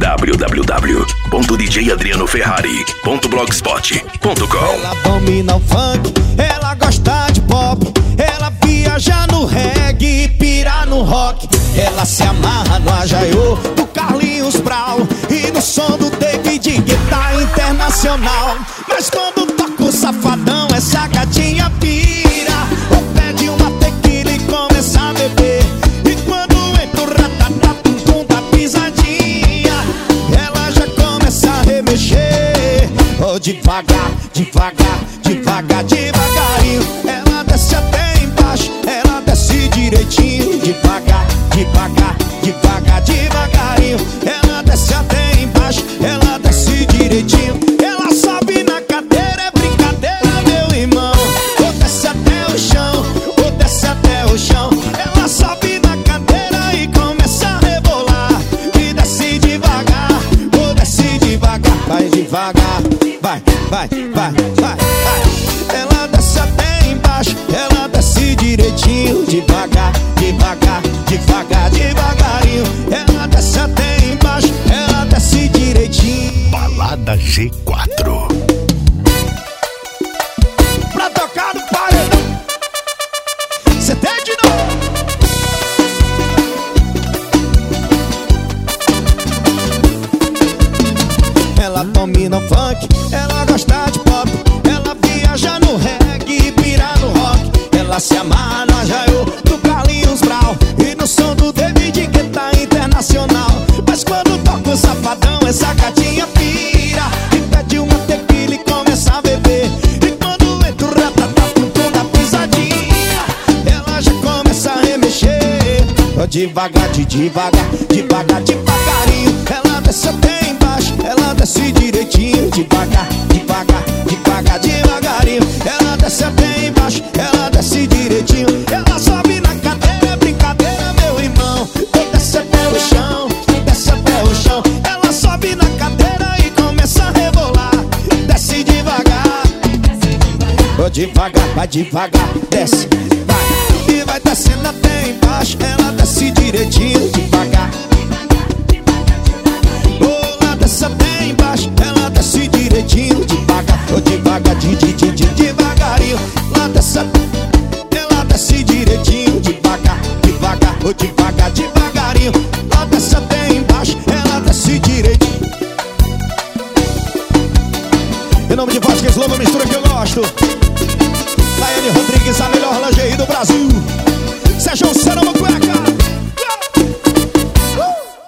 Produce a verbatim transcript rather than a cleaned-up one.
w w w ponto d j adriano ferrari ponto blogspot ponto com. Ela domina o funk, ela gosta de pop, ela viaja no reggae e pira no rock. Ela se amarra no Ajaiô do Carlinhos Brau e no som do David Guetta Internacional. Mas quando toca o Safadão, essa gatinha pira, ou pede uma tequila e começa a beber. E quando entra o ratatá-tum-tum da pisadinha, ela já começa a remexer. Oh, devagar, devagar, devagar, devagarinho. Ela desce até embaixo, ela desce direitinho. Devagar, devagar, devagar, devagarinho. Ela desce até embaixo, ela desce direitinho. Ela sobe na cadeira, é brincadeira, meu irmão. Ou desce até o chão, ou desce até o chão. Ela sobe na cadeira e começa a rebolar. E desce devagar, ou desce devagar. Vai devagar, vai, vai, vai, vai, vai. Ela desce até embaixo, ela desce direitinho. Devagar, devagar, devagar, devagarinho. Ela desce até embaixo, ela desce direitinho. Balada G quatro. Pra tocar no paredão, cê tem de novo. Ela domina o funk, ela gosta de pop, ela viaja no reggae e pira no rock. Ela se amarra no Ajaiô do Carlinhos Brau e no som do David Guetta Internacional. Mas quando toca o Safadão, essa gatinha pira e pede uma tequila e começa a beber. E quando entra o ratatá-tum-tum da pisadinha, ela já começa a remexer. Oh, devagar, de devagar, devagar, devagarinho. Ela desce até embaixo, ela desce direitinho. Devagar, devagar, devagar, devagarinho. Ela desce até embaixo, ela desce direitinho. Ela sobe na cadeira, é brincadeira, meu irmão. Ou desce até o chão, desce até o chão. Ela sobe na cadeira e começa a rebolar. Desce devagar, oh, devagar, vai devagar, desce, vai. E vai descendo até embaixo, ela desce direitinho. Devagar,